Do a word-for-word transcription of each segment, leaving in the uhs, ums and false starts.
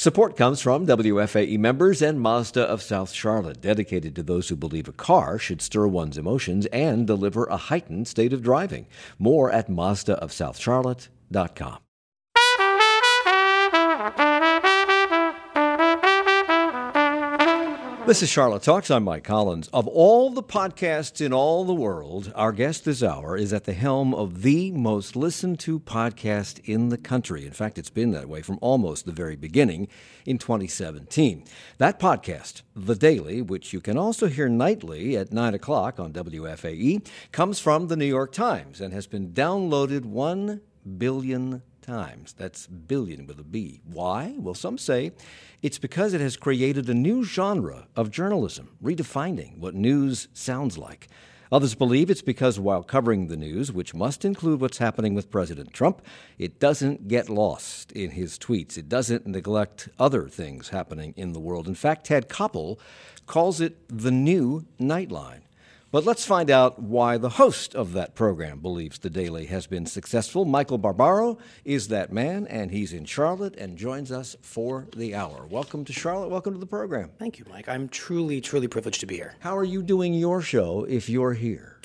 Support comes from W F A E members and Mazda of South Charlotte, dedicated to those who believe a car should stir one's emotions and deliver a heightened state of driving. More at Mazda of South Charlotte dot com. This is Charlotte Talks. I'm Mike Collins. Of all the podcasts in all the world, our guest this hour is at the helm of the most listened to podcast in the country. In fact, it's been that way from almost the very beginning in twenty seventeen. That podcast, The Daily, which you can also hear nightly at nine o'clock on W F A E, comes from the New York Times and has been downloaded one billion times. That's billion with a B. Why? Well, some say it's because it has created a new genre of journalism, redefining what news sounds like. Others believe it's because while covering the news, which must include what's happening with President Trump, it doesn't get lost in his tweets. It doesn't neglect other things happening in the world. In fact, Ted Koppel calls it the new Nightline. But let's find out why the host of that program believes The Daily has been successful. Michael Barbaro is that man, and he's in Charlotte and joins us for the hour. Welcome to Charlotte. Welcome to the program. Thank you, Mike. I'm truly, truly privileged to be here. How are you doing your show if you're here?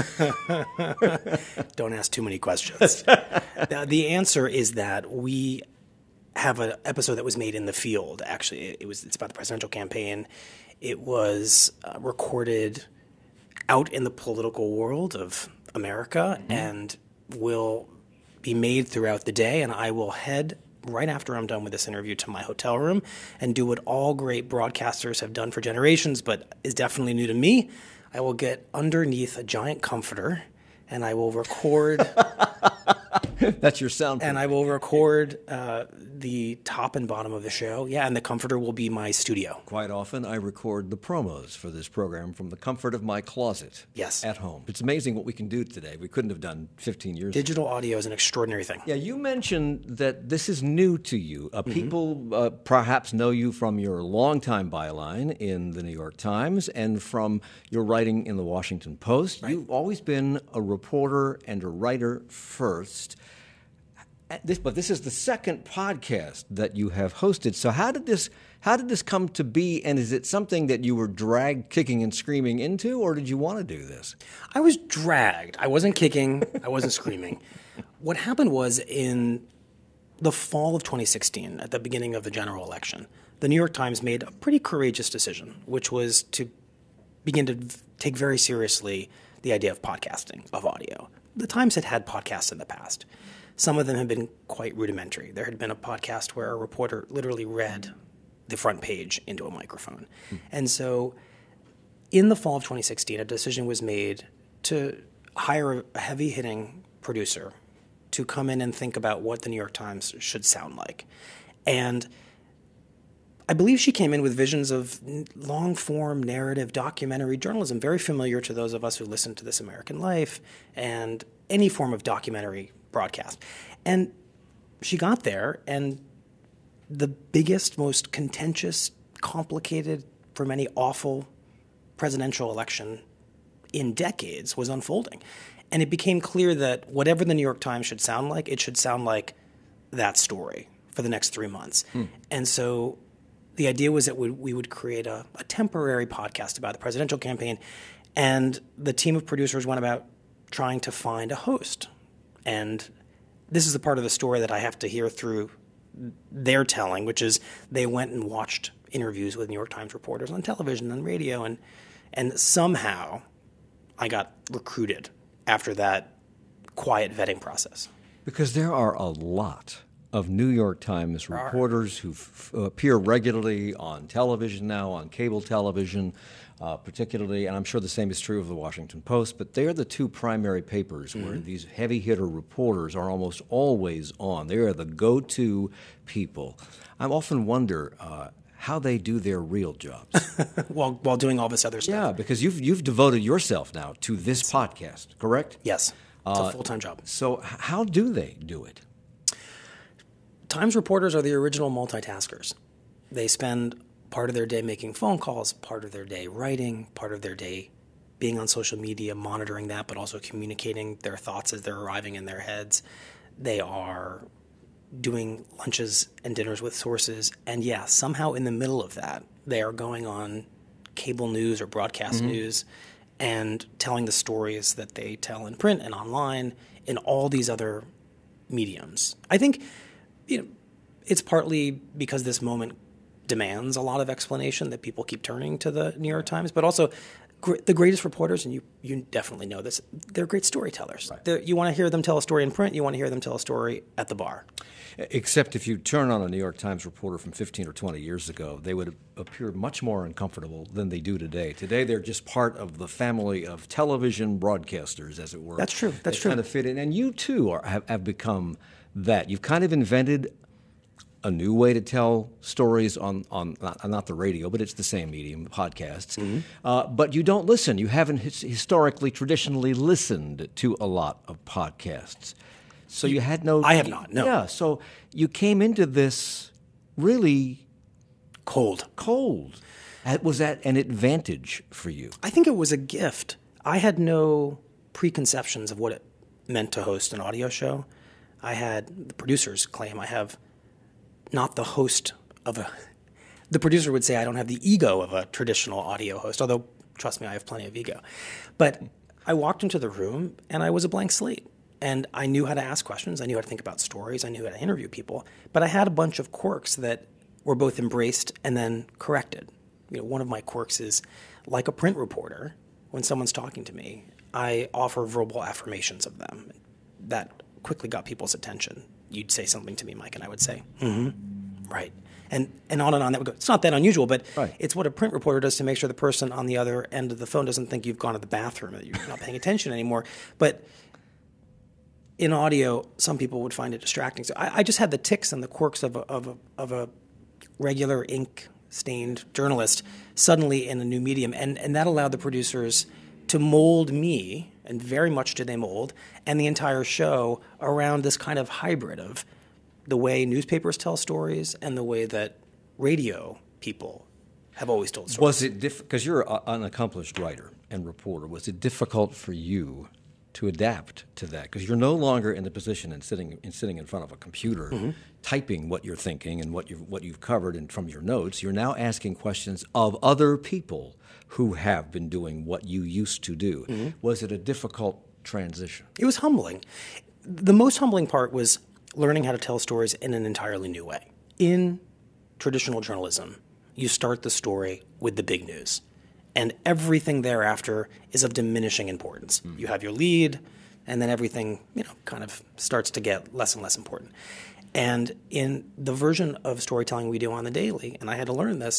Don't ask too many questions. the, the answer is that we have an episode that was made in the field. Actually, it, it was. It's about the presidential campaign. It was uh, recorded out in the political world of America, mm-hmm. and will be made throughout the day. And I will head right after I'm done with this interview to my hotel room and do what all great broadcasters have done for generations, but is definitely new to me. I will get underneath a giant comforter and I will record. That's your sound. And I will record uh, the top and bottom of the show. Yeah, and the comforter will be my studio. Quite often, I record the promos for this program from the comfort of my closet. Yes. At home. It's amazing what we can do today. We couldn't have done fifteen years ago. Digital audio is an extraordinary thing. Yeah, you mentioned that this is new to you. Uh, mm-hmm. People uh, perhaps know you from your longtime byline in the New York Times and from your writing in the Washington Post. Right. You've always been a reporter and a writer first. This, but this is the second podcast that you have hosted. So how did this how did this come to be? And is it something that you were dragged kicking and screaming into, or did you want to do this? I was dragged. I wasn't kicking. I wasn't screaming. What happened was in the fall of twenty sixteen, at the beginning of the general election, the New York Times made a pretty courageous decision, which was to begin to take very seriously the idea of podcasting, of audio. The Times had had podcasts in the past. Some of them have been quite rudimentary. There had been a podcast where a reporter literally read the front page into a microphone. Hmm. And so in the fall of twenty sixteen, a decision was made to hire a heavy-hitting producer to come in and think about what the New York Times should sound like. And I believe she came in with visions of long-form narrative documentary journalism, very familiar to those of us who listen to This American Life and any form of documentary broadcast. And she got there, and the biggest, most contentious, complicated, for many awful presidential election in decades was unfolding. And it became clear that whatever the New York Times should sound like, it should sound like that story for the next three months. Hmm. And so the idea was that we, we would create a, a temporary podcast about the presidential campaign, and the team of producers went about trying to find a host. And this is the part of the story that I have to hear through their telling, which is they went and watched interviews with New York Times reporters on television and radio, and and somehow I got recruited after that quiet vetting process. Because there are a lot of New York Times reporters who f- appear regularly on television now, on cable television, uh, particularly, and I'm sure the same is true of the Washington Post, but they're the two primary papers mm-hmm. where these heavy-hitter reporters are almost always on. They are the go-to people. I often wonder uh, how they do their real jobs. while while doing all this other stuff. Yeah, because you've you've devoted yourself now to this podcast, correct? Yes, it's uh, a full-time job. So h- how do they do it? Times reporters are the original multitaskers. They spend part of their day making phone calls, part of their day writing, part of their day being on social media, monitoring that, but also communicating their thoughts as they're arriving in their heads. They are doing lunches and dinners with sources. And yeah, somehow in the middle of that, they are going on cable news or broadcast mm-hmm. news and telling the stories that they tell in print and online in all these other mediums. I think, you know, it's partly because this moment demands a lot of explanation that people keep turning to the New York Times, but also gr- the greatest reporters, and you, you definitely know this, they're great storytellers. Right. You want to hear them tell a story in print, you want to hear them tell a story at the bar. Except if you turn on a New York Times reporter from fifteen or twenty years ago, they would appear much more uncomfortable than they do today. Today, they're just part of the family of television broadcasters, as it were. That's true. That's they true. kind of fit in. And you, too, are, have, have become that. You've kind of invented a new way to tell stories on, on not, not the radio, but it's the same medium, podcasts. Mm-hmm. Uh, but you don't listen. You haven't his- historically, traditionally listened to a lot of podcasts. So you, you had no... I have not, no. Yeah, so you came into this really... Cold. Cold. Was that an advantage for you? I think it was a gift. I had no preconceptions of what it meant to host an audio show. I had, the producers claim I have not the host of a... The producer would say I don't have the ego of a traditional audio host, although, trust me, I have plenty of ego. But I walked into the room and I was a blank slate. And I knew how to ask questions. I knew how to think about stories. I knew how to interview people. But I had a bunch of quirks that were both embraced and then corrected. You know, one of my quirks is, like a print reporter, when someone's talking to me, I offer verbal affirmations of them. That quickly got people's attention. You'd say something to me, Mike, and I would say, mm-hmm, right. And and on and on that would go. It's not that unusual, but right. It's what a print reporter does to make sure the person on the other end of the phone doesn't think you've gone to the bathroom, that you're not paying attention anymore. But in audio, some people would find it distracting. So I, I just had the tics and the quirks of a, of a, of a regular ink-stained journalist suddenly in a new medium. And, and that allowed the producers to mold me, and very much did they mold, and the entire show around this kind of hybrid of the way newspapers tell stories and the way that radio people have always told stories. Was it difficult, because you're a, an accomplished writer and reporter, was it difficult for you to adapt to that? Because you're no longer in the position and sitting in sitting in front of a computer, mm-hmm. typing what you're thinking and what you've, what you've covered and from your notes. You're now asking questions of other people who have been doing what you used to do. Mm-hmm. Was it a difficult transition? It was humbling. The most humbling part was learning how to tell stories in an entirely new way. In traditional journalism, you start the story with the big news. And everything thereafter is of diminishing importance. Mm. You have your lead, and then everything, you know, kind of starts to get less and less important. And in the version of storytelling we do on the daily, and I had to learn this,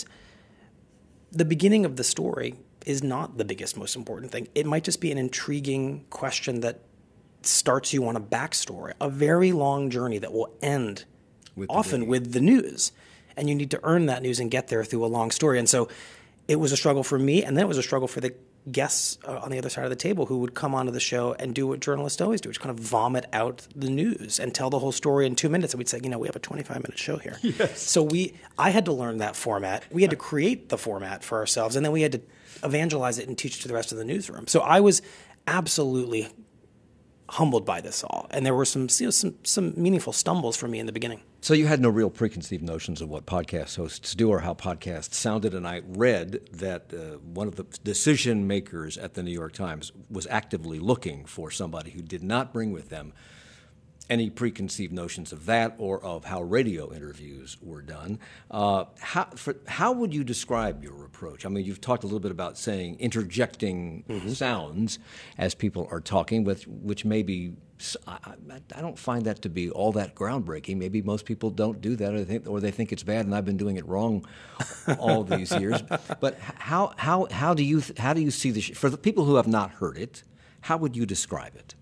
the beginning of the story is not the biggest, most important thing. It might just be an intriguing question that starts you on a backstory, a very long journey that will end with often with the news. And you need to earn that news and get there through a long story. And so it was a struggle for me, and then it was a struggle for the guests uh, on the other side of the table who would come onto the show and do what journalists always do, which kind of vomit out the news and tell the whole story in two minutes. And we'd say, you know, we have a twenty-five minute show here. Yes. So we, I had to learn that format. We had to create the format for ourselves, and then we had to evangelize it and teach it to the rest of the newsroom. So I was absolutely humbled by this all. And there were some, you know, some, some meaningful stumbles for me in the beginning. So you had no real preconceived notions of what podcast hosts do or how podcasts sounded, and I read that uh, one of the decision makers at the New York Times was actively looking for somebody who did not bring with them any preconceived notions of that or of how radio interviews were done. Uh, how, for, how would you describe your approach? I mean, you've talked a little bit about saying interjecting mm-hmm. sounds as people are talking, with, which maybe I, I don't find that to be all that groundbreaking. Maybe most people don't do that, or they think, or they think it's bad, and I've been doing it wrong all these years. But how how how do you how do you see this for the people who have not heard it? How would you describe it?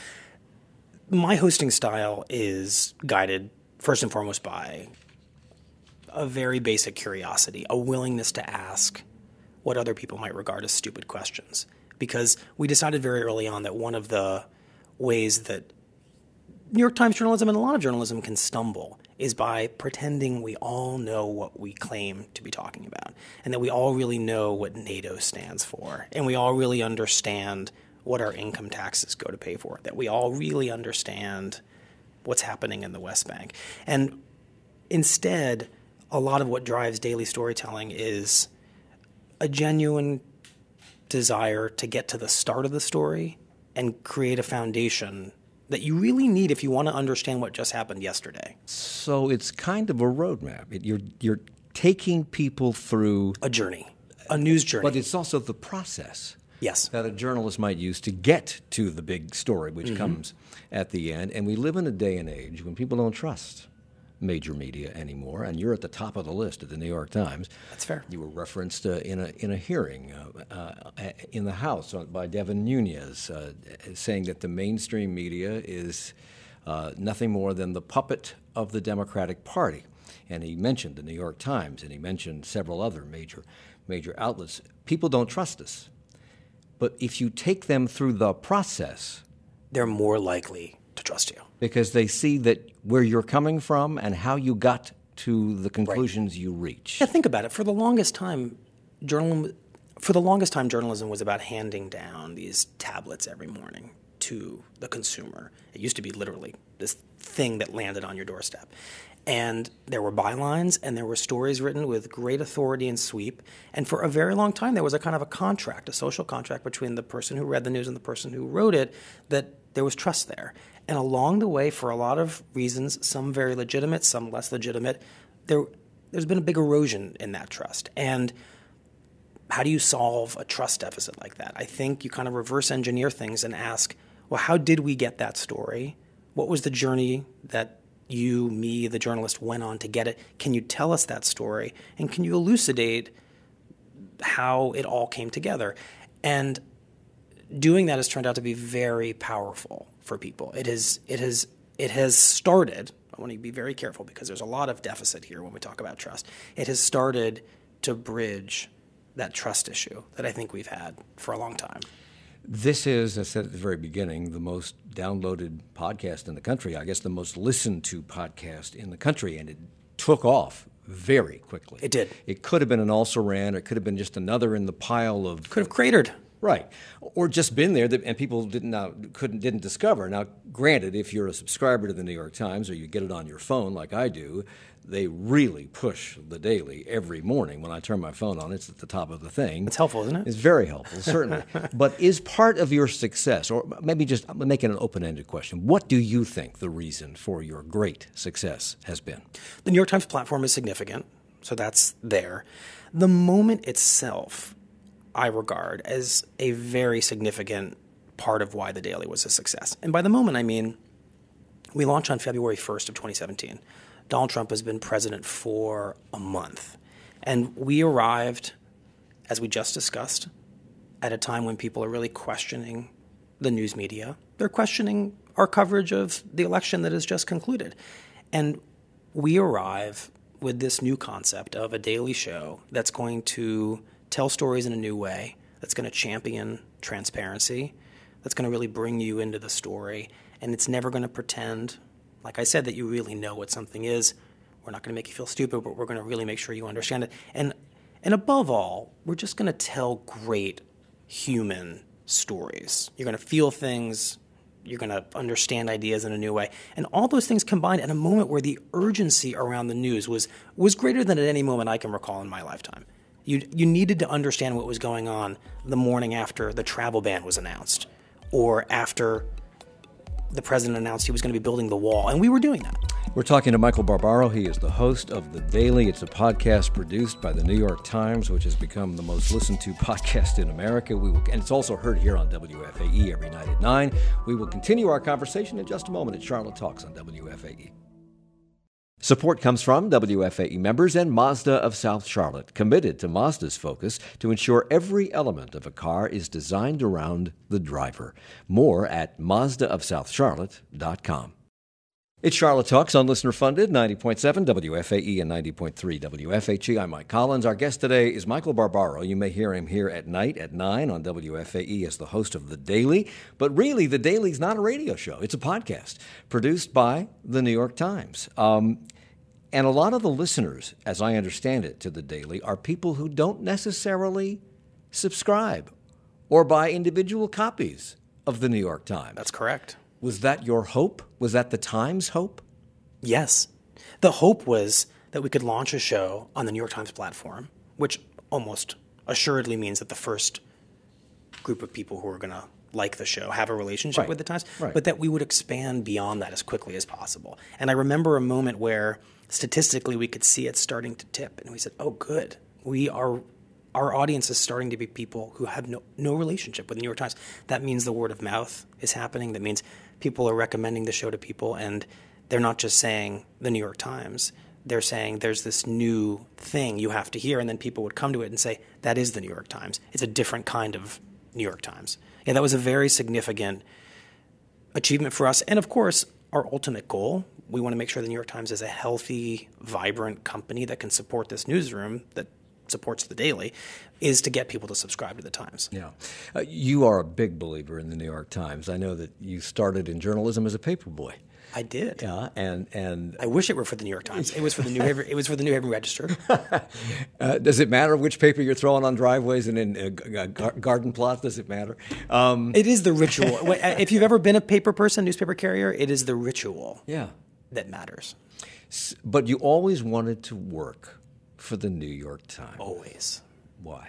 My hosting style is guided first and foremost by a very basic curiosity, a willingness to ask what other people might regard as stupid questions. Because we decided very early on that one of the ways that New York Times journalism and a lot of journalism can stumble is by pretending we all know what we claim to be talking about, and that we all really know what NATO stands for, and we all really understand what our income taxes go to pay for, that we all really understand what's happening in the West Bank. And instead, a lot of what drives daily storytelling is a genuine desire to get to the start of the story and create a foundation that you really need if you want to understand what just happened yesterday. So it's kind of a roadmap. It, you're you're taking people through a journey, a news journey. But it's also the process. Yes. That a journalist might use to get to the big story, which mm-hmm. comes at the end. And we live in a day and age when people don't trust major media anymore, and you're at the top of the list at the New York Times. That's fair. You were referenced uh, in a in a hearing uh, uh, in the House by Devin Nunes, uh, saying that the mainstream media is uh, nothing more than the puppet of the Democratic Party. And he mentioned the New York Times, and he mentioned several other major major outlets. People don't trust us. But if you take them through the process, they're more likely to trust you. Because they see that where you're coming from and how you got to the conclusions right. you reach. Yeah, think about it. For the longest time, journalism, for the longest time, journalism was about handing down these tablets every morning to the consumer. It used to be literally this thing that landed on your doorstep. And there were bylines and there were stories written with great authority and sweep. And for a very long time, there was a kind of a contract, a social contract between the person who read the news and the person who wrote it, that there was trust there. And along the way, for a lot of reasons, some very legitimate, some less legitimate, there, there's been a big erosion in that trust. And how do you solve a trust deficit like that? I think you kind of reverse engineer things and ask, well, how did we get that story? What was the journey that you, me, the journalist went on to get it? Can you tell us that story? And can you elucidate how it all came together? And doing that has turned out to be very powerful for people. It has, it has, it has started, I want to be very careful because there's a lot of deficit here when we talk about trust. It has started to bridge that trust issue that I think we've had for a long time. This is, as I said at the very beginning, the most downloaded podcast in the country, I guess the most listened to podcast in the country, and it took off very quickly. It did. It could have been an also-ran, it could have been just another in the pile of... Could have cratered. Right, or just been there that, and people didn't now couldn't didn't discover. Now, granted, if you're a subscriber to the New York Times or you get it on your phone like I do, they really push the Daily every morning. When I turn my phone on, it's at the top of the thing. It's helpful, isn't it? It's very helpful, certainly. But is part of your success, or maybe just I'm making an open-ended question, what do you think the reason for your great success has been? The New York Times platform is significant, so that's there. The moment itself, I regard as a very significant part of why the Daily was a success. And by the moment, I mean we launched on February first of twenty seventeen. Donald Trump has been president for a month. And we arrived, as we just discussed, at a time when people are really questioning the news media. They're questioning our coverage of the election that has just concluded. And we arrive with this new concept of a daily show that's going to tell stories in a new way, that's going to champion transparency, that's going to really bring you into the story, and it's never going to pretend, like I said, that you really know what something is. We're not going to make you feel stupid, but we're going to really make sure you understand it. And and above all, we're just going to tell great human stories. You're going to feel things, you're going to understand ideas in a new way. And all those things combined at a moment where the urgency around the news was was greater than at any moment I can recall in my lifetime. You you needed to understand what was going on the morning after the travel ban was announced, or after the president announced he was going to be building the wall, and we were doing that. We're talking to Michael Barbaro. He is the host of The Daily. It's a podcast produced by the New York Times, which has become the most listened to podcast in America. We will, and it's also heard here on W F A E every night at nine. We will continue our conversation in just a moment at Charlotte Talks on W F A E. Support comes from W F A E members and Mazda of South Charlotte, committed to Mazda's focus to ensure every element of a car is designed around the driver. More at Mazda of South Charlotte dot com. It's Charlotte Talks on listener-funded ninety point seven W F A E and ninety point three W F H E. I'm Mike Collins. Our guest today is Michael Barbaro. You may hear him here at night at nine on W F A E as the host of The Daily. But really, The Daily's not a radio show. It's a podcast produced by the New York Times. Um, and a lot of the listeners, as I understand it, to The Daily are people who don't necessarily subscribe or buy individual copies of the New York Times. That's correct. Was that your hope? Was that the Times' hope? Yes. The hope was that we could launch a show on the New York Times platform, which almost assuredly means that the first group of people who are going to like the show have a relationship Right. with the Times, Right. but that we would expand beyond that as quickly as possible. And I remember a moment where statistically we could see it starting to tip, and we said, oh, good. We are, our audience is starting to be people who have no, no relationship with the New York Times. That means the word of mouth is happening. That means people are recommending the show to people, and they're not just saying the New York Times. They're saying there's this new thing you have to hear, and then people would come to it and say, that is the New York Times. It's a different kind of New York Times. Yeah, that was a very significant achievement for us. And of course, our ultimate goal, we want to make sure the New York Times is a healthy, vibrant company that can support this newsroom that supports the Daily, is to get people to subscribe to the Times. Yeah. Uh, you are a big believer in the New York Times. I know that you started in journalism as a paper boy. I did. Yeah, and and I wish it were for the New York Times. It was for the New Haven. It was for the New Haven Register. uh, does it matter which paper you're throwing on driveways and in uh, g- uh, gar- garden plots? Does it matter? Um, It is the ritual. If you've ever been a paper person, newspaper carrier, it is the ritual yeah. that matters. S- But you always wanted to work for the New York Times. Always. Why?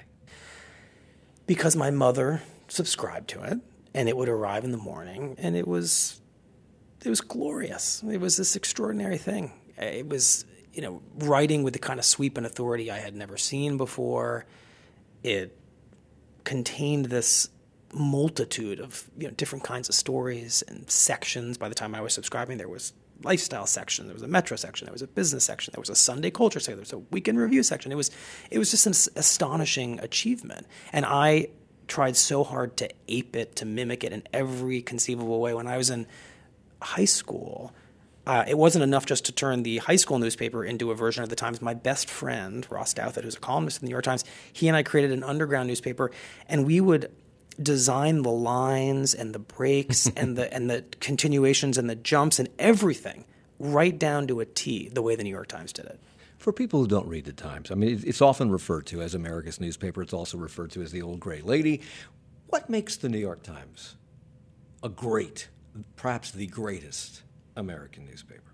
Because my mother subscribed to it, and it would arrive in the morning, and it was it was glorious. It was this extraordinary thing. It was, you know, writing with the kind of sweep and authority I had never seen before. It contained this multitude of, you know, different kinds of stories and sections. By the time I was subscribing, there was lifestyle section, there was a metro section, there was a business section, there was a Sunday culture section, there was a weekend review section. It was it was just an astonishing achievement. And I tried so hard to ape it, to mimic it in every conceivable way. When I was in high school, uh, it wasn't enough just to turn the high school newspaper into a version of the Times. My best friend, Ross Douthat, who's a columnist in the New York Times, he and I created an underground newspaper, and we would design the lines and the breaks and the and the continuations and the jumps and everything right down to a T, the way the New York Times did it. For people who don't read the Times, I mean, it's often referred to as America's newspaper. It's also referred to as the old gray lady. What makes the New York Times a great, perhaps the greatest American newspaper?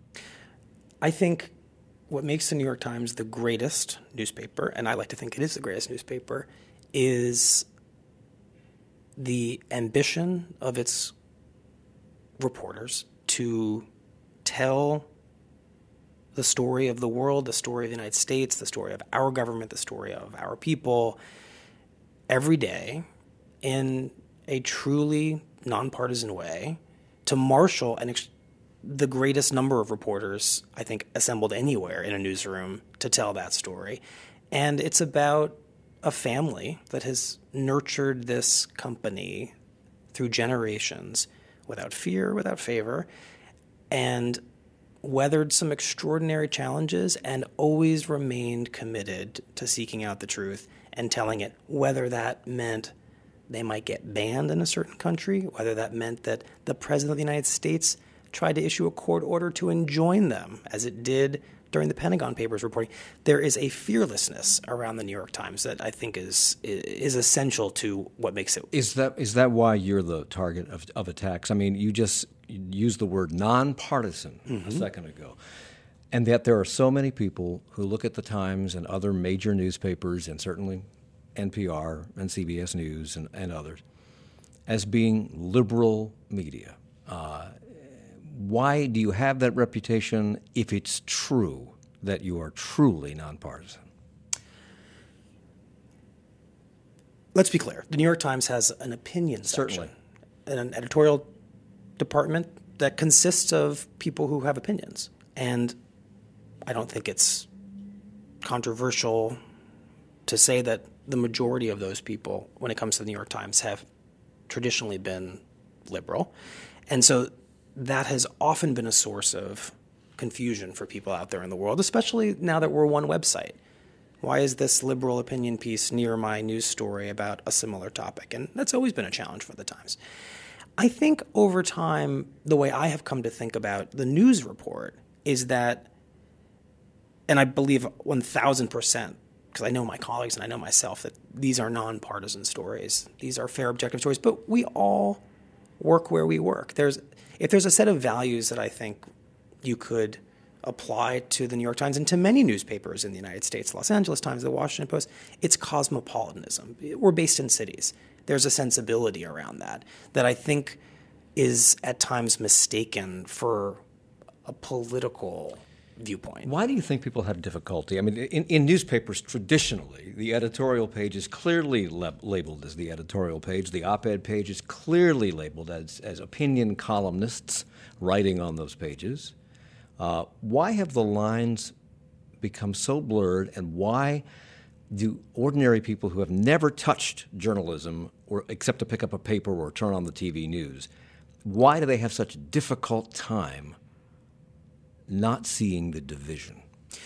I think what makes the New York Times the greatest newspaper, and I like to think it is the greatest newspaper, is the ambition of its reporters to tell the story of the world, the story of the United States, the story of our government, the story of our people every day in a truly nonpartisan way, to marshal an ex- the greatest number of reporters, I think, assembled anywhere in a newsroom to tell that story. And it's about a family that has nurtured this company through generations without fear, without favor, and weathered some extraordinary challenges and always remained committed to seeking out the truth and telling it, whether that meant they might get banned in a certain country, whether that meant that the President of the United States tried to issue a court order to enjoin them, as it did during the Pentagon Papers reporting. There is a fearlessness around the New York Times that I think is is essential to what makes it. Is that is that why you're the target of, of attacks? I mean, you just used the word nonpartisan mm-hmm. a second ago, and yet there are so many people who look at the Times and other major newspapers, and certainly N P R and C B S News and, and others, as being liberal media. Uh, Why do you have that reputation if it's true that you are truly nonpartisan? Let's be clear. The New York Times has an opinion section, Certainly. and an editorial department that consists of people who have opinions. And I don't think it's controversial to say that the majority of those people, when it comes to the New York Times, have traditionally been liberal. And so that has often been a source of confusion for people out there in the world, especially now that we're one website. Why is this liberal opinion piece near my news story about a similar topic? And that's always been a challenge for the Times. I think over time, the way I have come to think about the news report is that, and I believe one thousand percent, because I know my colleagues and I know myself, that these are nonpartisan stories. These are fair, objective stories, but we all work where we work. There's if there's a set of values that I think you could apply to the New York Times and to many newspapers in the United States, Los Angeles Times, the Washington Post, it's cosmopolitanism. We're based in cities. There's a sensibility around that that I think is at times mistaken for a political viewpoint. Why do you think people have difficulty? I mean, in, in newspapers, traditionally, the editorial page is clearly lab- labeled as the editorial page. The op-ed page is clearly labeled as, as opinion columnists writing on those pages. Uh, why have the lines become so blurred, and why do ordinary people who have never touched journalism or except to pick up a paper or turn on the T V news, why do they have such a difficult time not seeing the division?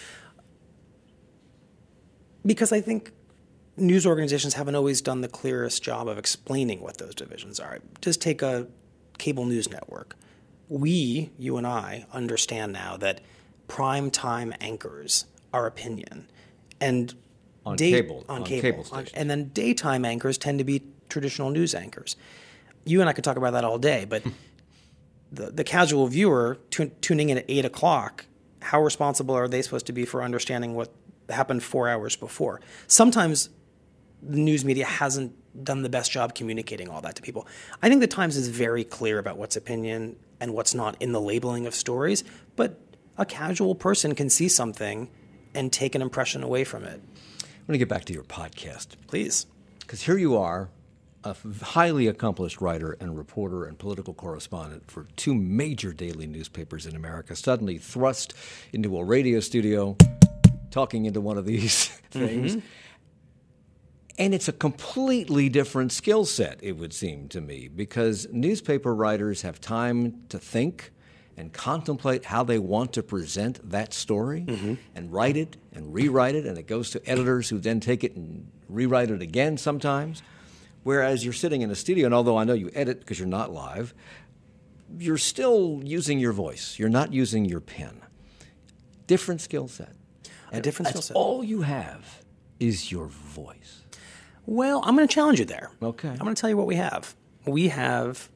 Because I think news organizations haven't always done the clearest job of explaining what those divisions are. Just take a cable news network. We, you and I, understand now that prime time anchors are opinion, and on day, cable, on, on cable, cable on, stations. and then daytime anchors tend to be traditional news anchors. You and I could talk about that all day, but the the casual viewer tu- tuning in at eight o'clock, how responsible are they supposed to be for understanding what happened four hours before? Sometimes the news media hasn't done the best job communicating all that to people. I think the Times is very clear about what's opinion and what's not in the labeling of stories, but a casual person can see something and take an impression away from it. I'm going to get back to your podcast. Please. Because here you are, a highly accomplished writer and reporter and political correspondent for two major daily newspapers in America, suddenly thrust into a radio studio, talking into one of these things. Mm-hmm. And it's a completely different skill set, it would seem to me, because newspaper writers have time to think and contemplate how they want to present that story mm-hmm. and write it and rewrite it, and it goes to editors who then take it and rewrite it again sometimes. Whereas you're sitting in a studio, and although I know you edit because you're not live, you're still using your voice. You're not using your pen. Different skill set. A different skill set. All you have is your voice. Well, I'm going to challenge you there. Okay. I'm going to tell you what we have. We have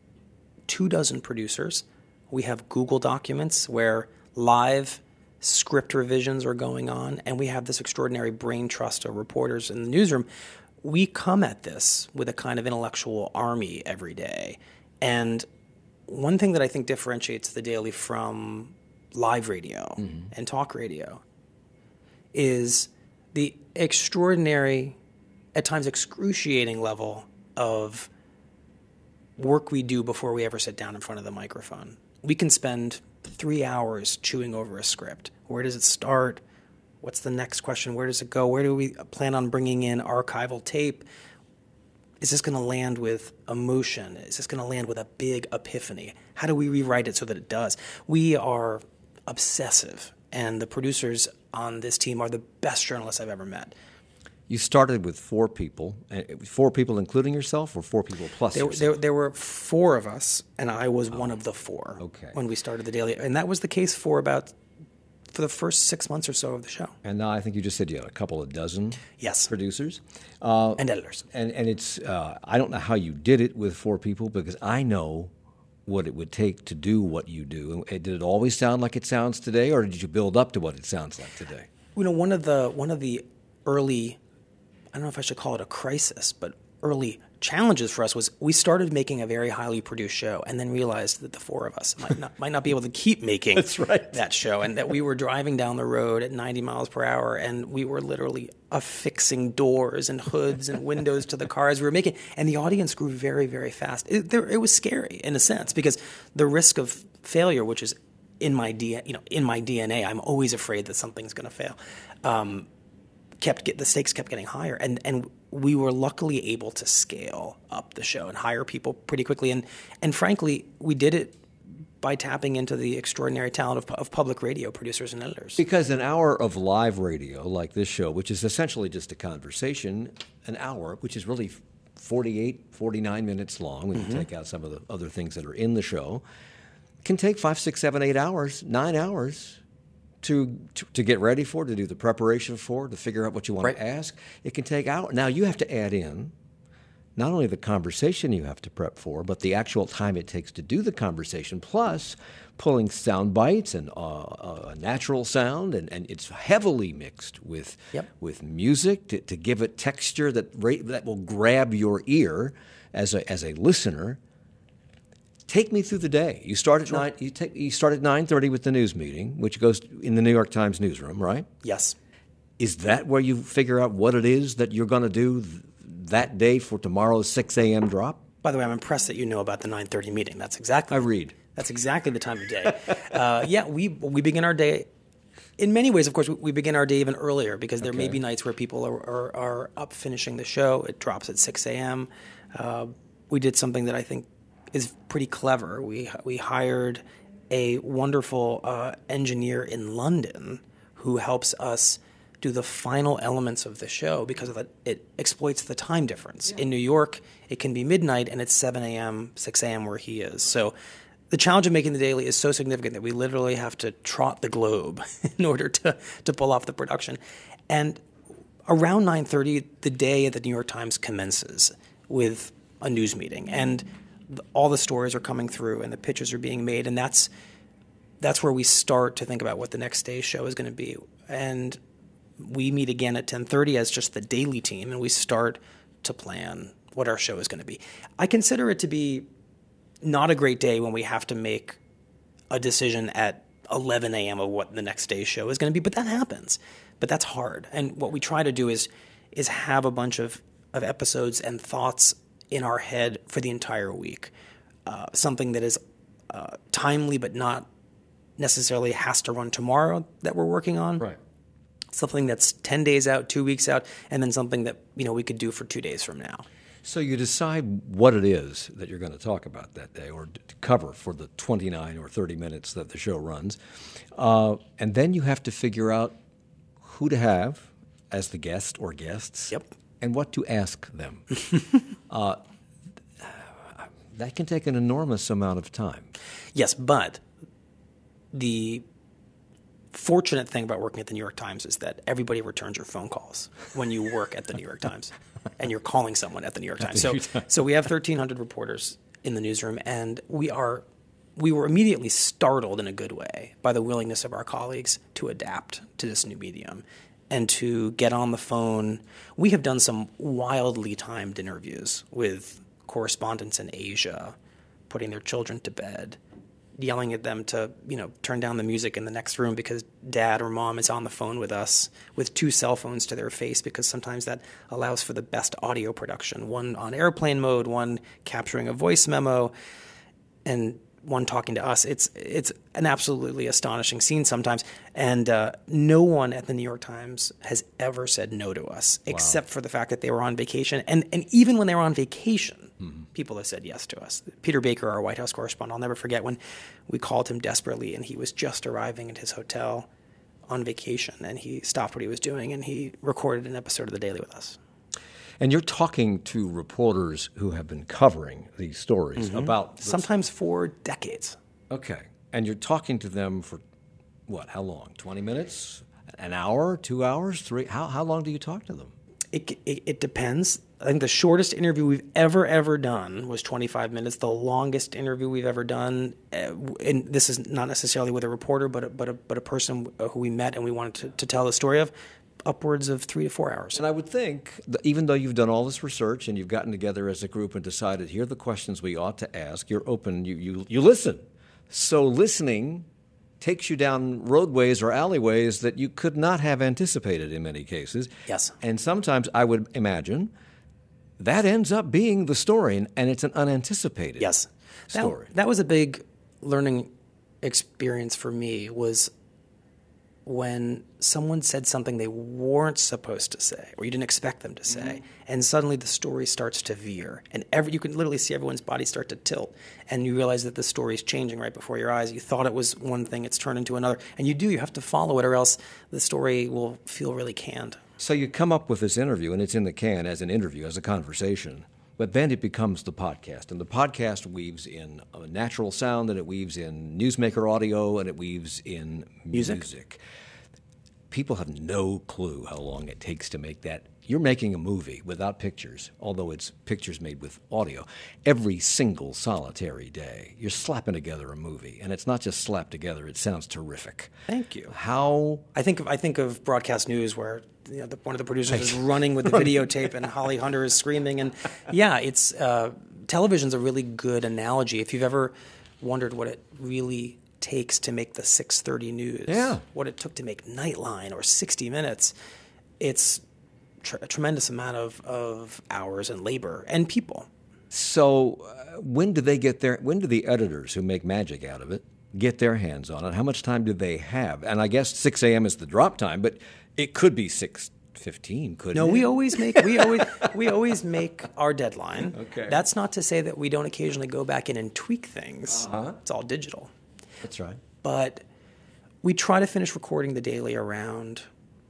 two dozen producers. We have Google Documents where live script revisions are going on, and we have this extraordinary brain trust of reporters in the newsroom. We come at this with a kind of intellectual army every day. And one thing that I think differentiates the Daily from live radio mm-hmm. and talk radio is the extraordinary, at times excruciating level of work we do before we ever sit down in front of the microphone. We can spend three hours chewing over a script. Where does it start? What's the next question? Where does it go? Where do we plan on bringing in archival tape? Is this going to land with emotion? Is this going to land with a big epiphany? How do we rewrite it so that it does? We are obsessive, and the producers on this team are the best journalists I've ever met. You started with four people, four people including yourself, or four people plus there, yourself? There, there were four of us, and I was oh, one of the four okay. when we started the Daily. And that was the case for about for the first six months or so of the show. And now I think you just said you had a couple of dozen yes. producers. Uh, and editors. And, and it's uh, I don't know how you did it with four people, because I know what it would take to do what you do. Did it always sound like it sounds today, or did you build up to what it sounds like today? You know, one of the one of the early, I don't know if I should call it a crisis, but early challenges for us was we started making a very highly produced show and then realized that the four of us might not might not be able to keep making That's right. that show, and that we were driving down the road at ninety miles per hour and we were literally affixing doors and hoods and windows to the cars we were making, and the audience grew very, very fast. It, there, it was scary in a sense, because the risk of failure, which is in my D, you know, in my D N A, I'm always afraid that something's going to fail. Um, kept get the stakes kept getting higher, and and we were luckily able to scale up the show and hire people pretty quickly, and and frankly, we did it by tapping into the extraordinary talent of, of public radio producers and editors. Because an hour of live radio like this show, which is essentially just a conversation, an hour, which is really forty-eight, forty-nine minutes long when mm-hmm. you take out some of the other things that are in the show, can take five, six, seven, eight hours, nine hours to, to to get ready for, to do the preparation for, to figure out what you want right. to ask. It can take hours. Now you have to add in not only the conversation you have to prep for, but the actual time it takes to do the conversation, plus pulling sound bites and uh, a natural sound, and, and it's heavily mixed with yep. with music to, to give it texture that ra- that will grab your ear as a as a listener. Take me through the day. You start at sure. nine. You take. You start at nine thirty with the news meeting, which goes in the New York Times newsroom, right? Yes. Is that where you figure out what it is that you're going to do th- that day for tomorrow's six a.m. drop? By the way, I'm impressed that you know about the nine thirty meeting. That's exactly. I read. That's exactly the time of day. uh, yeah, we we begin our day. In many ways, of course, we begin our day even earlier because there okay. may be nights where people are, are, are up finishing the show. It drops at six a.m. Uh, we did something that I think is pretty clever. We we hired a wonderful uh, engineer in London who helps us do the final elements of the show because of the, it exploits the time difference. Yeah. In New York, it can be midnight and it's seven a.m., six a.m. where he is. So the challenge of making the daily is so significant that we literally have to trot the globe in order to, to pull off the production. And around nine thirty, the day at the New York Times commences with a news meeting. And all the stories are coming through and the pitches are being made. And that's that's where we start to think about what the next day's show is going to be. And we meet again at ten thirty as just the daily team, and we start to plan what our show is going to be. I consider it to be not a great day when we have to make a decision at eleven a.m. of what the next day's show is going to be, but that happens. But that's hard. And what we try to do is is have a bunch of, of episodes and thoughts in our head for the entire week, uh, something that is uh, timely but not necessarily has to run tomorrow that we're working on. Right. Something that's ten days out, two weeks out, and then something that you know we could do for two days from now. So you decide what it is that you're going to talk about that day or to cover for the twenty-nine or thirty minutes that the show runs. Uh, and then you have to figure out who to have as the guest or guests. Yep. And what to ask them. uh, that can take an enormous amount of time. Yes, but the fortunate thing about working at the New York Times is that everybody returns your phone calls when you work at the New York Times, and you're calling someone at the New York Times. So, so we have thirteen hundred reporters in the newsroom, and we are we were immediately startled in a good way by the willingness of our colleagues to adapt to this new medium and to get on the phone. We have done some wildly timed interviews with correspondents in Asia, putting their children to bed, yelling at them to, you know, turn down the music in the next room because dad or mom is on the phone with us with two cell phones to their face, because sometimes that allows for the best audio production, one on airplane mode, one capturing a voice memo, and one talking to us. It's it's an absolutely astonishing scene sometimes, and uh, no one at the New York Times has ever said no to us, wow. except for the fact that they were on vacation. And and even when they were on vacation, mm-hmm. people have said yes to us. Peter Baker, our White House correspondent, I'll never forget when we called him desperately, and he was just arriving at his hotel on vacation, and he stopped what he was doing, and he recorded an episode of The Daily with us. And you're talking to reporters who have been covering these stories mm-hmm. about... The... Sometimes for decades. Okay. And you're talking to them for, what, how long? twenty minutes? An hour? Two hours? Three? How how long do you talk to them? It, it, it depends. I think the shortest interview we've ever, ever done was twenty-five minutes. The longest interview we've ever done, uh, and this is not necessarily with a reporter, but a, but a, but a person who we met and we wanted to, to tell the story of, upwards of three to four hours. And I would think, that even though you've done all this research and you've gotten together as a group and decided, here are the questions we ought to ask, you're open, you you, you listen. So listening takes you down roadways or alleyways that you could not have anticipated in many cases. Yes. And sometimes I would imagine that ends up being the story, and it's an unanticipated yes. story. That, that was a big learning experience for me, was when someone said something they weren't supposed to say or you didn't expect them to say, mm-hmm. and suddenly the story starts to veer, and every, you can literally see everyone's body start to tilt, and you realize that the story is changing right before your eyes. You thought it was one thing, it's turned into another, and you do, you have to follow it, or else the story will feel really canned. So you come up with this interview, and it's in the can as an interview, as a conversation, but then it becomes the podcast, and the podcast weaves in a natural sound, and it weaves in newsmaker audio, and it weaves in music. music. people have no clue how long it takes to make that. You're making a movie without pictures, although it's pictures made with audio, every single solitary day. You're slapping together a movie, and it's not just slapped together. It sounds terrific. Thank you. How? I think of, I think of broadcast news where you know, the, one of the producers is running with the videotape and Holly Hunter is screaming. And yeah, it's uh, television's a really good analogy. If you've ever wondered what it really takes to make the six thirty news, yeah. what it took to make Nightline or sixty minutes, it's tr- a tremendous amount of, of hours and labor and people. So uh, when do they get their, when do the editors who make magic out of it get their hands on it? How much time do they have? And I guess six a.m. is the drop time, but it could be six fifteen, couldn't no, it? No, we always make we always we always make our deadline. Okay. That's not to say that we don't occasionally go back in and tweak things. Uh-huh. It's all digital. That's right. But we try to finish recording the daily around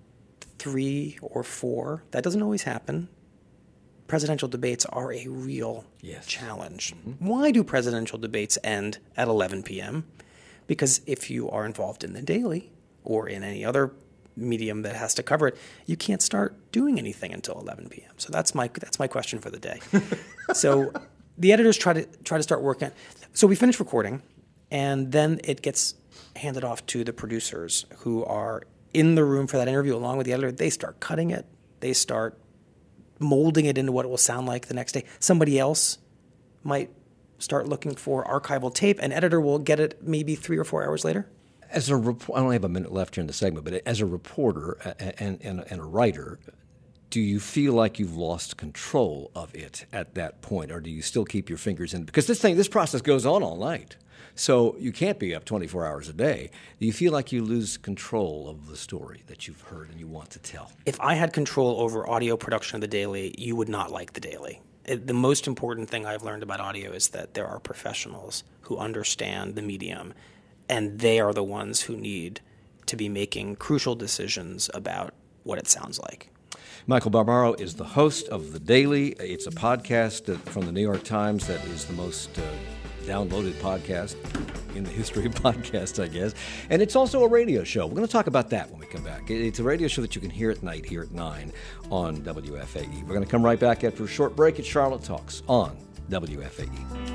three or four. That doesn't always happen. Presidential debates are a real yes. challenge. Mm-hmm. Why do presidential debates end at eleven p.m.? Because if you are involved in the daily or in any other medium that has to cover it, you can't start doing anything until eleven p.m. So that's my that's my question for the day. So the editors try to try to start working. So we finish recording, and then it gets handed off to the producers who are in the room for that interview along with the editor. They start cutting it. They start molding it into what it will sound like the next day. Somebody else might start looking for archival tape. An editor will get it maybe three or four hours later. As a rep- I only have a minute left here in the segment, but as a reporter and, and, and a writer, do you feel like you've lost control of it at that point, or do you still keep your fingers in? Because this thing, this process goes on all night, so you can't be up twenty-four hours a day. Do you feel like you lose control of the story that you've heard and you want to tell? If I had control over audio production of the daily, you would not like the daily. It, the most important thing I've learned about audio is that there are professionals who understand the medium, and they are the ones who need to be making crucial decisions about what it sounds like. Michael Barbaro is the host of The Daily. It's a podcast that, from the New York Times that is the most uh, downloaded podcast in the history of podcasts, I guess. And it's also a radio show. We're going to talk about that when we come back. It's a radio show that you can hear at night here at nine on W F A E. We're going to come right back after a short break at Charlotte Talks on W F A E.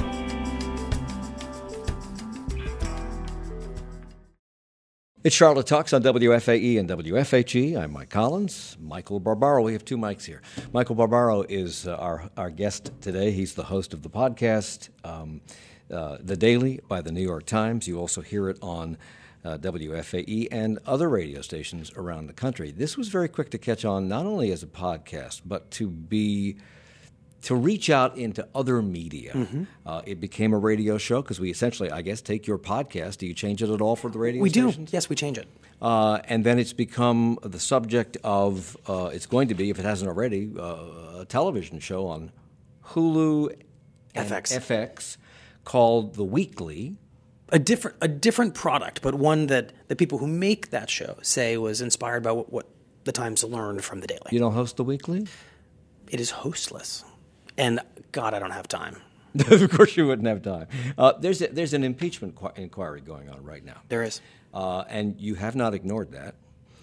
It's Charlotte Talks on W F A E and W F H E. I'm Mike Collins. Michael Barbaro. We have two mics here. Michael Barbaro is uh, our, our guest today. He's the host of the podcast, um, uh, The Daily by the New York Times. You also hear it on uh, W F A E and other radio stations around the country. This was very quick to catch on, not only as a podcast, but to be... to reach out into other media. Mm-hmm. Uh, it became a radio show because we essentially, I guess, take your podcast. Do you change it at all for the radio we stations? We do. Yes, we change it. Uh, and then it's become the subject of, uh, it's going to be, if it hasn't already, uh, a television show on Hulu and F X. F X called The Weekly. A different, a different product, but one that the people who make that show say was inspired by what, what the Times learned from The Daily. You don't host The Weekly? It is hostless. And, God, I don't have time. Of course you wouldn't have time. Uh, there's, a, there's an impeachment qu- inquiry going on right now. There is. Uh, and you have not ignored that.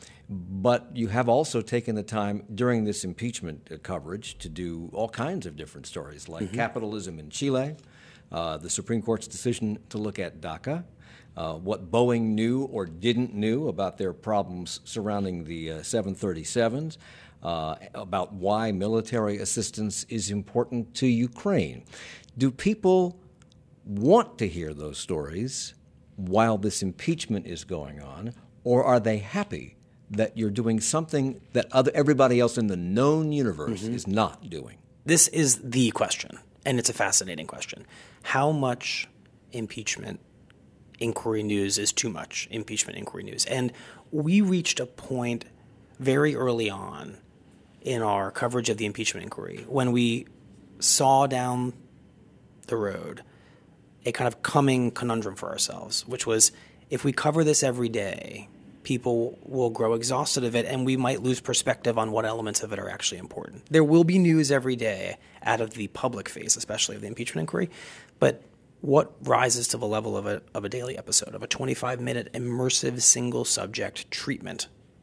But you have also taken the time during this impeachment uh, coverage to do all kinds of different stories, like mm-hmm. capitalism in Chile, uh, the Supreme Court's decision to look at DACA, uh, what Boeing knew or didn't knew about their problems surrounding the uh, seven thirty-sevens, Uh, about why military assistance is important to Ukraine. Do people want to hear those stories while this impeachment is going on, or are they happy that you're doing something that other, everybody else in the known universe mm-hmm. is not doing? This is the question, and it's a fascinating question. How much impeachment inquiry news is too much impeachment inquiry news? And we reached a point very early on in our coverage of the impeachment inquiry when we saw down the road a kind of coming conundrum for ourselves, which was if we cover this every day, people will grow exhausted of it and we might lose perspective on what elements of it are actually important. There will be news every day out of the public phase, especially of the impeachment inquiry, but what rises to the level of a, of a daily episode, of a twenty-five minute immersive single subject treatment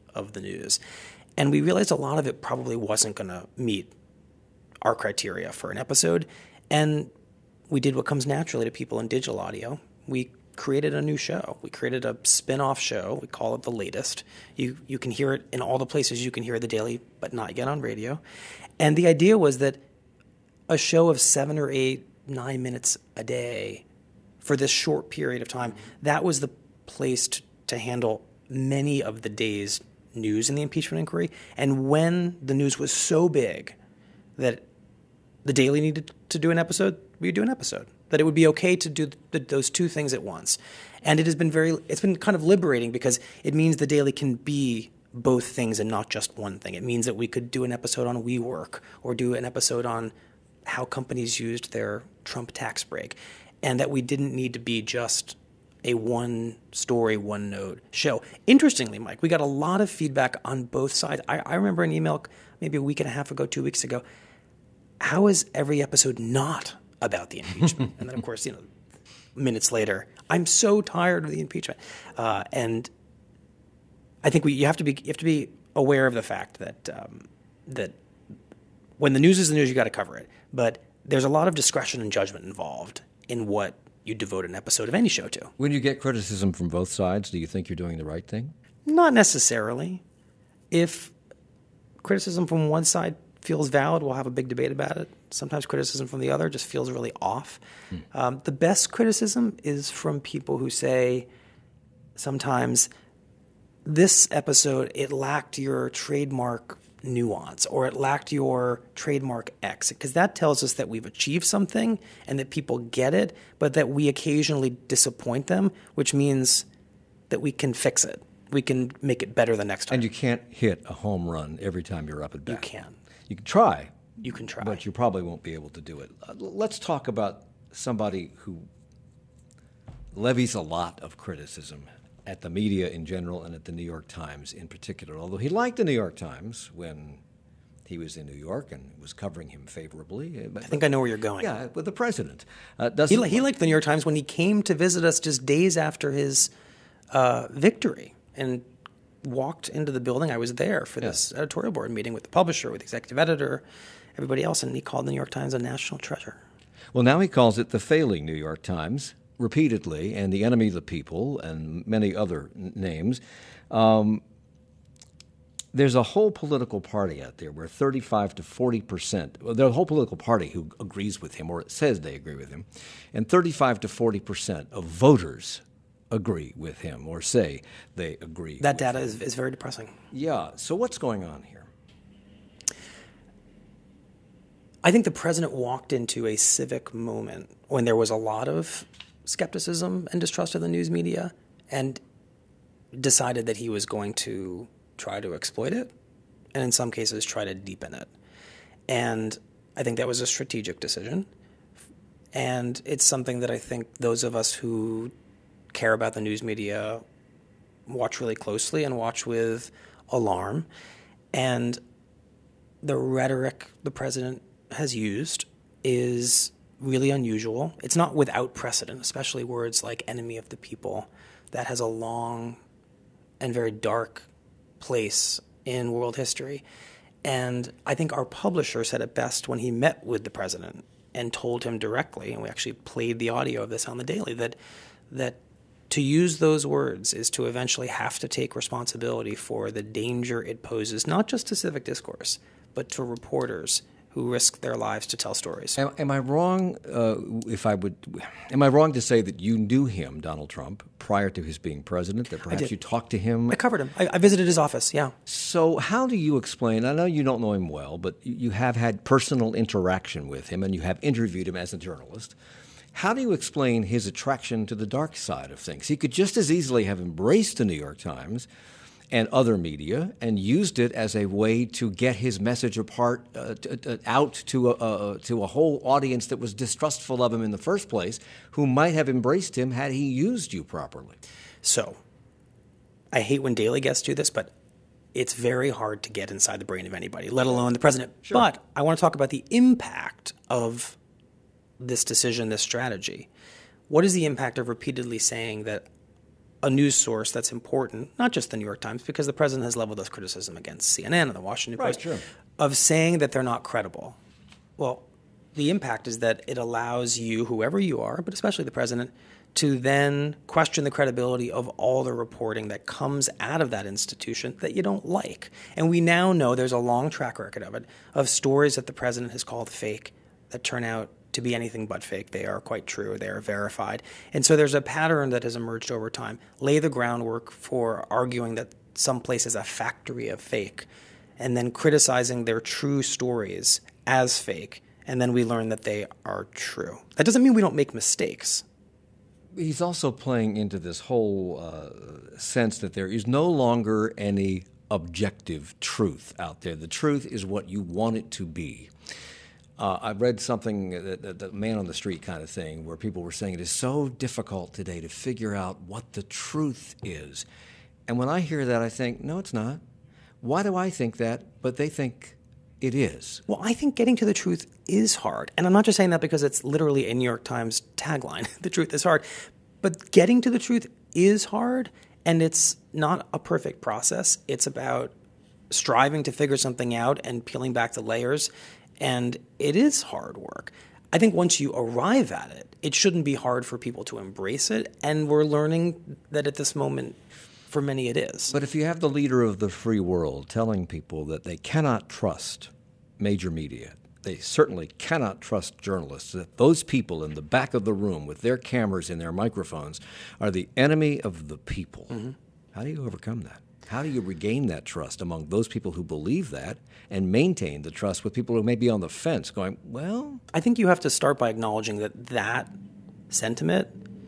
of the news. And we realized a lot of it probably wasn't going to meet our criteria for an episode. And we did what comes naturally to people in digital audio. We created a new show. We created a spin-off show. We call it The Latest. You you can hear it in all the places you can hear The Daily, but not yet on radio. And the idea was that a show of seven or eight, nine minutes a day for this short period of time, that was the place to, to handle many of the day's news in the impeachment inquiry. And when the news was so big that The Daily needed to do an episode, we would do an episode. That it would be okay to do th- those two things at once. And it has been very, it's been kind of liberating because it means The Daily can be both things and not just one thing. It means that we could do an episode on WeWork or do an episode on how companies used their Trump tax break, and that we didn't need to be just a one story, one note show. Interestingly, Mike, we got a lot of feedback on both sides. I, I remember an email maybe a week and a half ago, two weeks ago. How is every episode not about the impeachment? And then, of course, you know, minutes later, I'm so tired of the impeachment. Uh, and I think we you have to be you have to be aware of the fact that um, that when the news is the news, you got to cover it. But there's a lot of discretion and judgment involved in what you devote an episode of any show to. When you get criticism from both sides, do you think you're doing the right thing? Not necessarily. If criticism from one side feels valid, we'll have a big debate about it. Sometimes criticism from the other just feels really off. Hmm. Um, the best criticism is from people who say sometimes this episode, it lacked your trademark nuance or it lacked your trademark X, because that tells us that we've achieved something and that people get it, but that we occasionally disappoint them, which means that we can fix it. We can make it better the next time. And you can't hit a home run every time you're up at bat. You can. You can try. You can try. But you probably won't be able to do it. Uh, let's talk about somebody who levies a lot of criticism at the media in general and at the New York Times in particular. Although he liked the New York Times when he was in New York and was covering him favorably. I think I know where you're going. Yeah, with the president. Uh, he, he liked the New York Times when he came to visit us just days after his uh, victory and walked into the building. I was there for this yeah. editorial board meeting with the publisher, with the executive editor, everybody else, and he called the New York Times a national treasure. Well, now he calls it the failing New York Times repeatedly, and the enemy of the people, and many other n- names. Um, there's a whole political party out there where thirty-five to forty percent, well, there's a whole political party who agrees with him, or it says they agree with him, and thirty-five to forty percent of voters agree with him or say they agree. That data is, is very depressing. Yeah. So what's going on here? I think the president walked into a civic moment when there was a lot of skepticism and distrust of the news media, and decided that he was going to try to exploit it, and in some cases try to deepen it. And I think that was a strategic decision. And it's something that I think those of us who care about the news media watch really closely and watch with alarm. And the rhetoric the president has used is really unusual. It's not without precedent, especially words like enemy of the people. That has a long and very dark place in world history. And I think our publisher said it best when he met with the president and told him directly, and we actually played the audio of this on the Daily, that that to use those words is to eventually have to take responsibility for the danger it poses, not just to civic discourse, but to reporters who risk their lives to tell stories. Am, am I wrong uh, if I would? Am I wrong to say that you knew him, Donald Trump, prior to his being president? That perhaps you talked to him. I covered him. I, I visited his office. Yeah. So how do you explain? I know you don't know him well, but you have had personal interaction with him, and you have interviewed him as a journalist. How do you explain his attraction to the dark side of things? He could just as easily have embraced the New York Times and other media and used it as a way to get his message apart, uh, t- t- out to a, uh, to a whole audience that was distrustful of him in the first place, who might have embraced him had he used you properly. So, I hate when Daily guests do this, but it's very hard to get inside the brain of anybody, let alone the president. Sure. But I want to talk about the impact of this decision, this strategy. What is the impact of repeatedly saying that a news source that's important, not just the New York Times, because the president has leveled this criticism against C N N and the Washington Right, Post, sure. of saying that they're not credible. Well, the impact is that it allows you, whoever you are, but especially the president, to then question the credibility of all the reporting that comes out of that institution that you don't like. And we now know there's a long track record of it, of stories that the president has called fake that turn out to be anything but fake. They are quite true. They are verified. And so there's a pattern that has emerged over time. Lay the groundwork for arguing that some place is a factory of fake, and then criticizing their true stories as fake, and then we learn that they are true. That doesn't mean we don't make mistakes. He's also playing into this whole uh, sense that there is no longer any objective truth out there. The truth is what you want it to be. Uh, I read something, that, that, that man on the street kind of thing, where people were saying it is so difficult today to figure out what the truth is. And when I hear that, I think, no, it's not. Why do I think that? But they think it is. Well, I think getting to the truth is hard. And I'm not just saying that because it's literally a New York Times tagline. The truth is hard. But getting to the truth is hard, and it's not a perfect process. It's about striving to figure something out and peeling back the layers. And it is hard work. I think once you arrive at it, it shouldn't be hard for people to embrace it. And we're learning that at this moment, for many, it is. But if you have the leader of the free world telling people that they cannot trust major media, they certainly cannot trust journalists, that those people in the back of the room with their cameras and their microphones are the enemy of the people, mm-hmm. How do you overcome that? How do you regain that trust among those people who believe that and maintain the trust with people who may be on the fence going, well? I think you have to start by acknowledging that that sentiment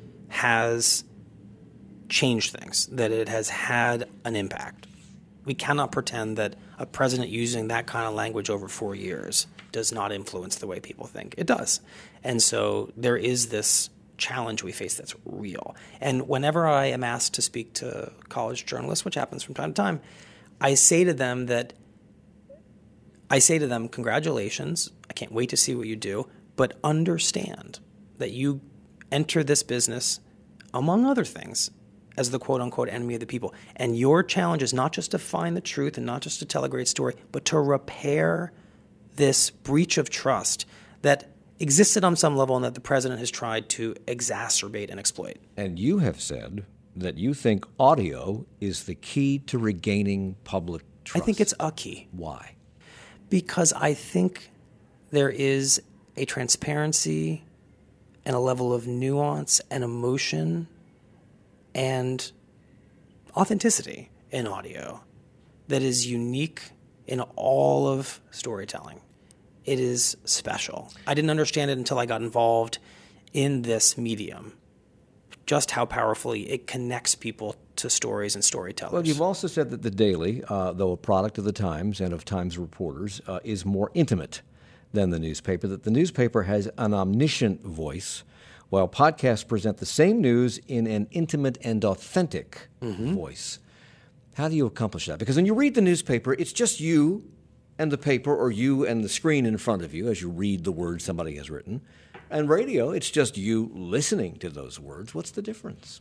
has changed things, that it has had an impact. We cannot pretend that a president using that kind of language over four years does not influence the way people think. It does. And so there is this challenge we face that's real. And whenever I am asked to speak to college journalists, which happens from time to time, I say to them that I say to them, congratulations, I can't wait to see what you do, but understand that you enter this business, among other things, as the quote-unquote enemy of the people. And your challenge is not just to find the truth and not just to tell a great story, but to repair this breach of trust that existed on some level and that the president has tried to exacerbate and exploit. And you have said that you think audio is the key to regaining public trust. I think it's a key. Why? Because I think there is a transparency and a level of nuance and emotion and authenticity in audio that is unique in all of storytelling. It is special. I didn't understand it until I got involved in this medium, just how powerfully it connects people to stories and storytellers. Well, you've also said that the Daily, uh, though a product of the Times and of Times reporters, uh, is more intimate than the newspaper, that the newspaper has an omniscient voice, while podcasts present the same news in an intimate and authentic mm-hmm. voice. How do you accomplish that? Because when you read the newspaper, it's just you and the paper, or you and the screen in front of you as you read the words somebody has written. And radio, it's just you listening to those words. What's the difference?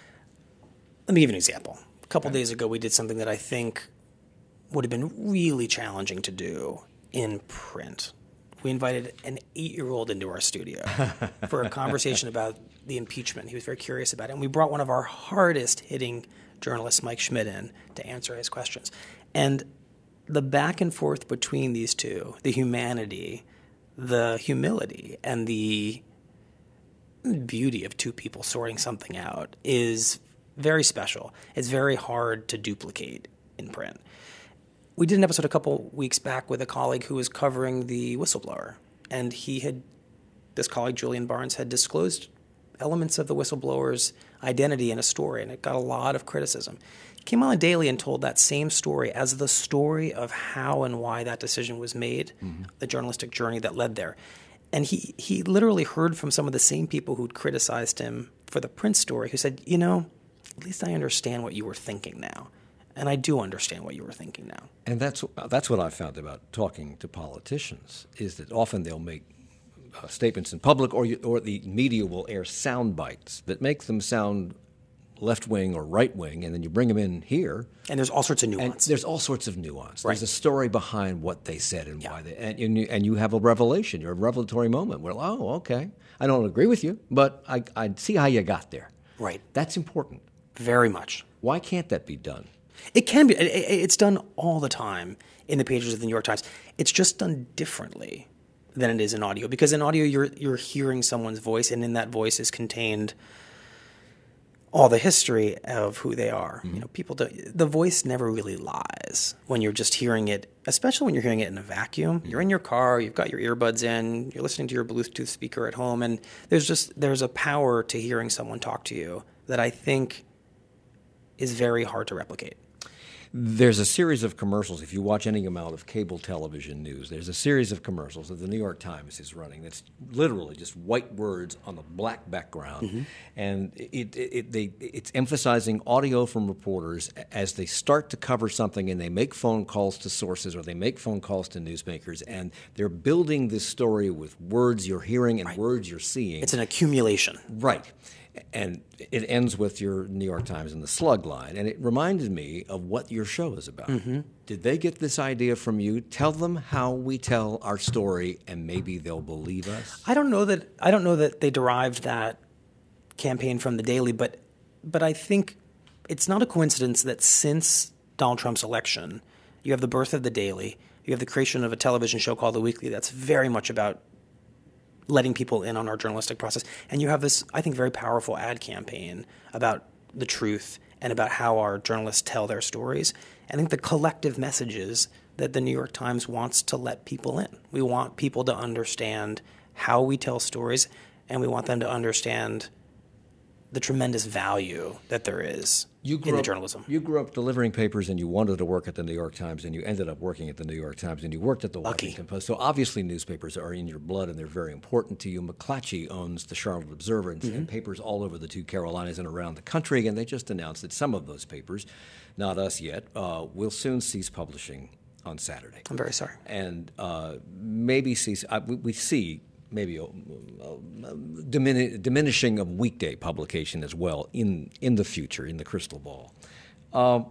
Let me give you an example. A couple okay. days ago, we did something that I think would have been really challenging to do in print. We invited an eight-year-old into our studio for a conversation about the impeachment. He was very curious about it. And we brought one of our hardest-hitting journalists, Mike Schmidt, in to answer his questions. And the back and forth between these two, the humanity, the humility, and the beauty of two people sorting something out is very special. It's very hard to duplicate in print. We did an episode a couple weeks back with a colleague who was covering the whistleblower, and he had, this colleague, Julian Barnes, had disclosed elements of the whistleblower's identity in a story, and it got a lot of criticism. He came on the Daily and told that same story as the story of how and why that decision was made, mm-hmm. the journalistic journey that led there. And he, he literally heard from some of the same people who'd criticized him for the print story who said, you know, at least I understand what you were thinking now. And I do understand what you were thinking now. And that's that's what I found about talking to politicians, is that often they'll make uh, statements in public, or you, or the media will air sound bites that make them sound left wing or right wing, and then you bring them in here. And there's all sorts of And nuance. there's all sorts of nuance. Right. There's a story behind what they said and Yeah. why they, and, and, you, and you have a revelation. You're a revelatory moment. Well, oh, okay. I don't agree with you, but I, I see how you got there. Right. That's important. Very much. Why can't that be done? It can be. It, it- it's done all the time in the pages of the New York Times. It's just done differently than it is in audio, because in audio you're you're hearing someone's voice, and in that voice is contained all the history of who they are. You know, people do, the voice never really lies when you're just hearing it, especially when you're hearing it in a vacuum. You're in your car, you've got your earbuds in, you're listening to your Bluetooth speaker at home, and there's just there's a power to hearing someone talk to you that I think is very hard to replicate. There's a series of commercials. If you watch any amount of cable television news, there's a series of commercials that the New York Times is running that's literally just white words on a black background. Mm-hmm. And it, it, it, they, it's emphasizing audio from reporters as they start to cover something, and they make phone calls to sources or they make phone calls to newsmakers, and they're building this story with words you're hearing and Right. words you're seeing. It's an accumulation. Right. And it ends with your New York Times and the slug line. And it reminded me of what your show is about. Mm-hmm. Did they get this idea from you? Tell them how we tell our story, and maybe they'll believe us. I don't know that I don't know that they derived that campaign from the Daily, but but I think it's not a coincidence that since Donald Trump's election, you have the birth of the Daily, you have the creation of a television show called The Weekly that's very much about letting people in on our journalistic process, and you have this, I think, very powerful ad campaign about the truth and about how our journalists tell their stories. I think the collective messages that the New York Times wants to let people in. We want people to understand how we tell stories, and we want them to understand the tremendous value that there is You in grew the up, journalism. You grew up delivering papers, and you wanted to work at the New York Times, and you ended up working at the New York Times, and you worked at the Lucky. Washington Post. So obviously newspapers are in your blood, and they're very important to you. McClatchy owns the Charlotte Observer and, Mm-hmm. and papers all over the two Carolinas and around the country, and they just announced that some of those papers, not us yet, uh, will soon cease publishing on Saturday. I'm very sorry. And uh, maybe cease, uh, we, we see maybe a, a, a dimini- diminishing of weekday publication as well in, in the future, in the crystal ball. Um,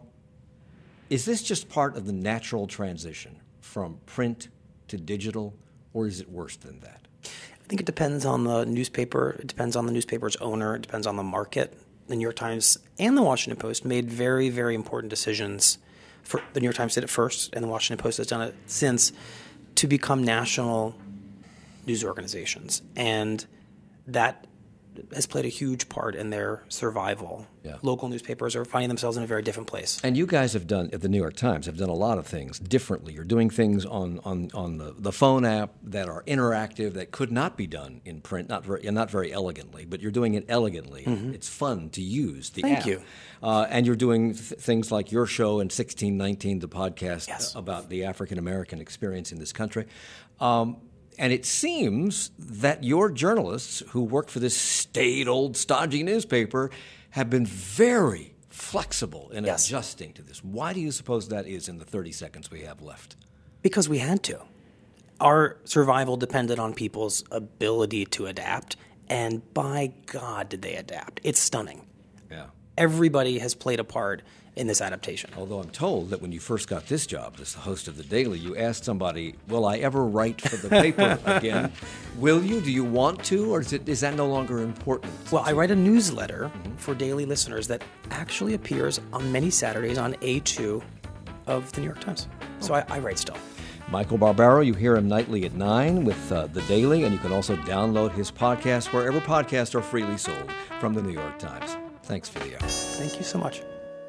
is this just part of the natural transition from print to digital, or is it worse than that? I think it depends on the newspaper. It depends on the newspaper's owner. It depends on the market. The New York Times and the Washington Post made very, very important decisions. For, the New York Times did it first, and the Washington Post has done it since, to become national news organizations. And that has played a huge part in their survival. Yeah. Local newspapers are finding themselves in a very different place. And you guys have done, at the New York Times, have done a lot of things differently. You're doing things on, on, on the, the phone app that are interactive that could not be done in print, not very, not very elegantly, but you're doing it elegantly. Mm-hmm. It's fun to use the Thank app. you. Uh, and you're doing th- things like your show and sixteen nineteen, the podcast Yes. about the African-American experience in this country. Um, And it seems that your journalists who work for this staid, old, stodgy newspaper have been very flexible in Yes. adjusting to this. Why do you suppose that is in the thirty seconds we have left? Because we had to. Our survival depended on people's ability to adapt, and by God did they adapt. It's stunning. Yeah. Everybody has played a part in this adaptation. Although I'm told that when you first got this job as the host of The Daily, you asked somebody, will I ever write for the paper again? Will you? Do you want to? Or is, it, is that no longer important? Well, I write a newsletter mm-hmm. for daily listeners that actually appears on many Saturdays on A two of the New York Times. So I, I write still. Michael Barbaro, you hear him nightly at nine with uh, The Daily, and you can also download his podcast wherever podcasts are freely sold from the New York Times. Thanks for the hour. Thank you so much.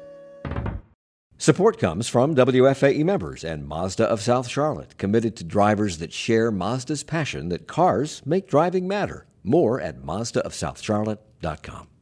Support comes from W F A E members and Mazda of South Charlotte, committed to drivers that share Mazda's passion that cars make driving matter. More at Mazda of South Charlotte dot com.